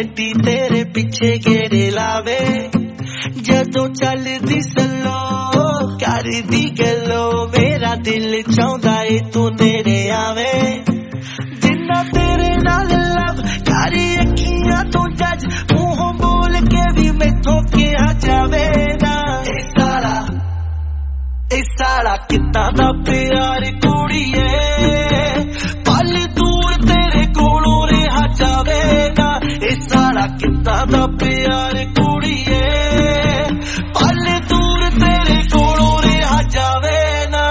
गड्डी तेरे पिछे घेरे लावे जदों चलदी सलो करदी गलो मेरा दिल चाहुंदा ए तू नेड़े आवे जिन्ना तेरे नाल लव कारी अखियां तो जज मुंहों बोल के भी मैथों किया जावे ना ए साला कित्ता दा प्यार कुड़िए पल दूर तेरे कोलों रहा जावेगा ए साला कित्ता दा प्यार कुड़िए पल दूर तेरे कोलों रहा जावे ना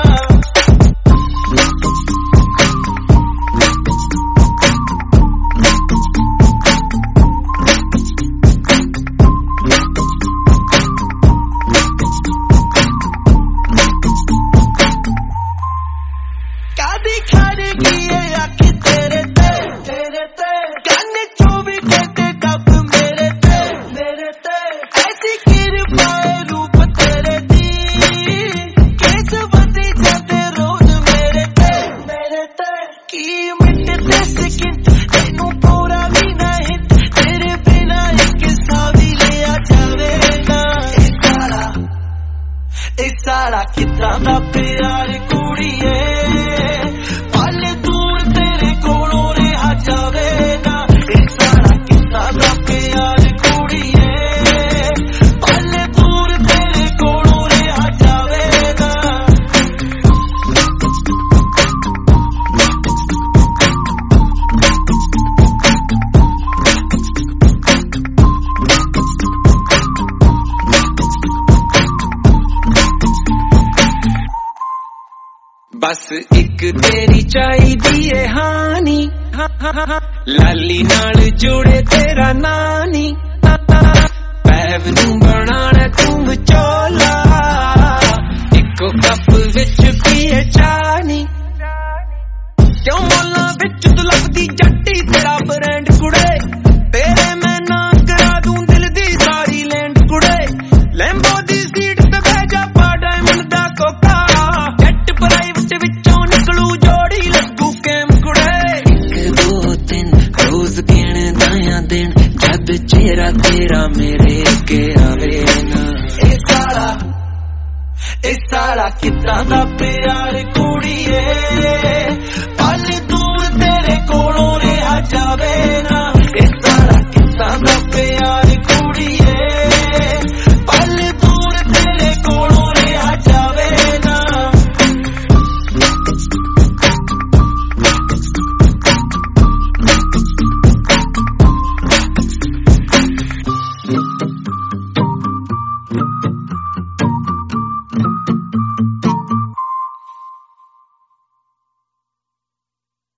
कादी खड़गी आख तेरे ते कन 24 घंटे डब मेरे ते ऐसी किरपाए रूप तेरे दी केस बदी जाते रोज मेरे ते की मिटते सेकंड तेनू पूरा भी ना हिट तेरे बिना एक सा भी लिया जावे ना ए साला कितना दा प्यार कुड़िए बस एक तेरी चाहिदी है हानी लाली नाल जोड़े तेरा नानी पैव नू बनाना तू विचोला इको कप विच पीए चानी क्यों मोला विच तू लगदी जट्टी तेरा ब्रांड कुड़े तेरे मैं ना करा दूं दिल दी सारी लैंड कुड़े लैम्बो दी सीट ते बह जा पा डायमंड दा कोका जेट प्राइवेट विचों निकलू जोड़ी लगू कैम कुड़े 1 2 3 रोज गिण दाया दिन जद चेहरा तेरा मेरे के आवे ना ए साला कितना दा प्यार